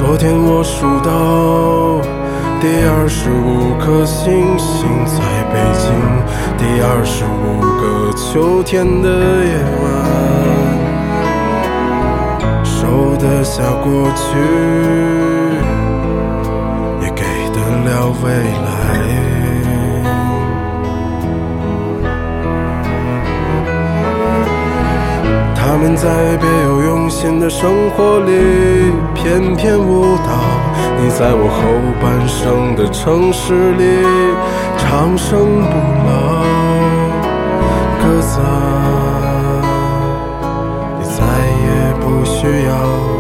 昨天我数到第25颗星星，在北京第25个秋天的夜晚，收得下过去，也给得了未来。他们在别有用心的生活里翩翩舞蹈，你在我后半生的城市里长生不老。鸽子啊，你再也不需要